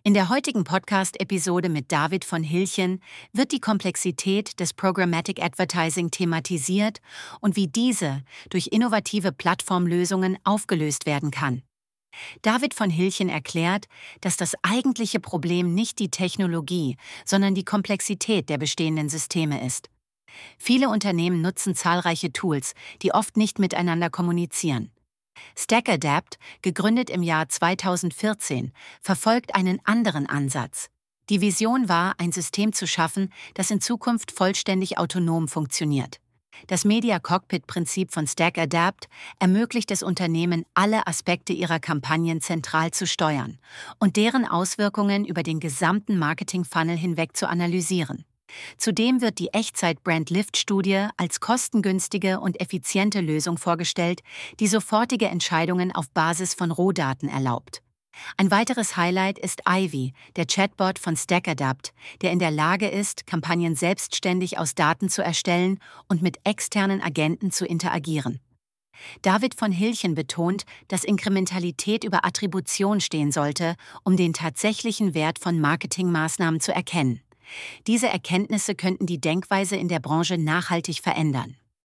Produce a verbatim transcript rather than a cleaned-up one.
In der heutigen Podcast-Episode mit David von Hilchen wird die Komplexität des Programmatic Advertising thematisiert und wie diese durch innovative Plattformlösungen aufgelöst werden kann. David von Hilchen erklärt, dass das eigentliche Problem nicht die Technologie, sondern die Komplexität der bestehenden Systeme ist. Viele Unternehmen nutzen zahlreiche Tools, die oft nicht miteinander kommunizieren. StackAdapt, gegründet im Jahr zweitausendvierzehn, verfolgt einen anderen Ansatz. Die Vision war, ein System zu schaffen, das in Zukunft vollständig autonom funktioniert. Das Media-Cockpit-Prinzip von StackAdapt ermöglicht es Unternehmen, alle Aspekte ihrer Kampagnen zentral zu steuern und deren Auswirkungen über den gesamten Marketing-Funnel hinweg zu analysieren. Zudem wird die Echtzeit-Brand-Lift-Studie als kostengünstige und effiziente Lösung vorgestellt, die sofortige Entscheidungen auf Basis von Rohdaten erlaubt. Ein weiteres Highlight ist Ivy, der Chatbot von StackAdapt, der in der Lage ist, Kampagnen selbstständig aus Daten zu erstellen und mit externen Agenten zu interagieren. David von Hilchen betont, dass Inkrementalität über Attribution stehen sollte, um den tatsächlichen Wert von Marketingmaßnahmen zu erkennen. Diese Erkenntnisse könnten die Denkweise in der Branche nachhaltig verändern.